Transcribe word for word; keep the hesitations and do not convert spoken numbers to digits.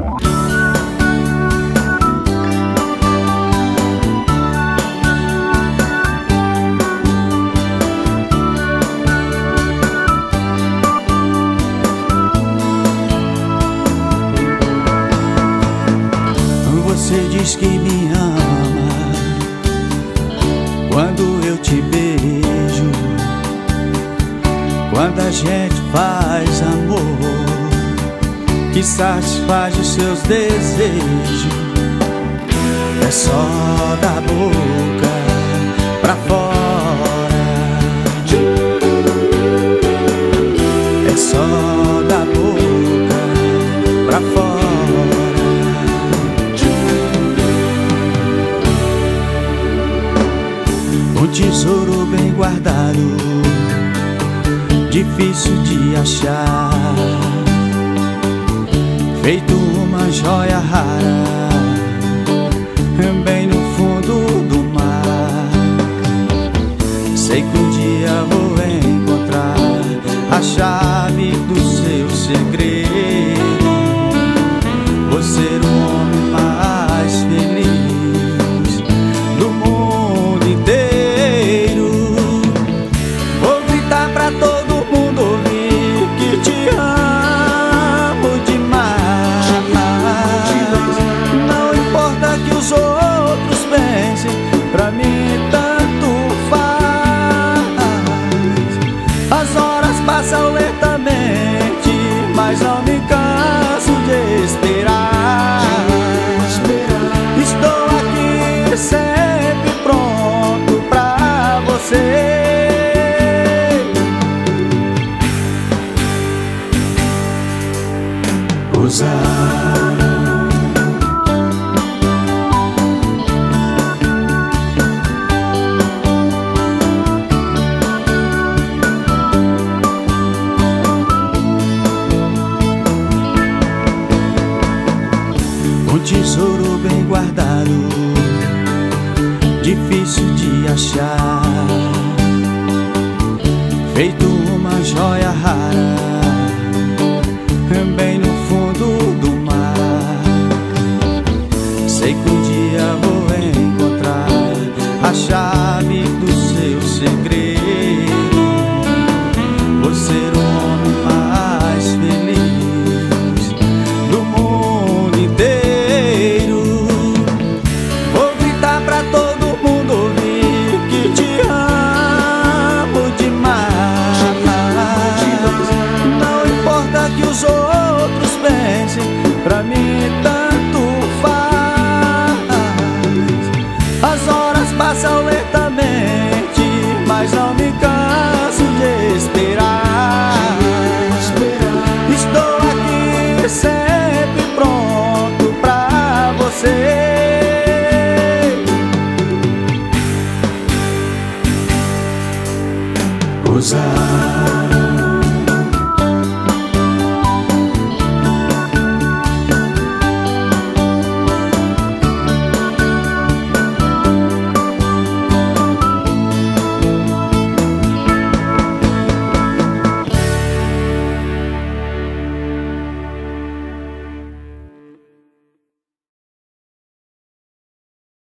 Você diz que me ama quando eu te beijo, quando a gente faz amor que satisfaz os seus desejos. É só da boca pra fora, é só da boca pra fora. Um tesouro bem guardado, difícil de achar, feito uma joia rara, bem no fundo do mar. Sei que um dia vou encontrar a chave do seu segredo. Vou ser o homem mais feliz do mundo inteiro. Vou gritar pra todo mundo ouvir que te amo demais. Não importa que os outros pensem, pra mim tanto faz. As horas passam lentamente, mas não me canso de esperar. Estou aqui sempre pronto pra você. Usar um tesouro bem guardado, difícil de achar, feito uma joia rara, bem no fundo do mar. Sei que um dia vou encontrar a chave do seu segredo. Vou ser o homem mais feliz do mundo inteiro. Vou gritar pra todo mundo ouvir que te amo demais. Não importa que os outros pensem, pra mim tanto faz. As horas passam lentamente, mas não me canso de esperar. Estou aqui sempre pronto pra você. Usar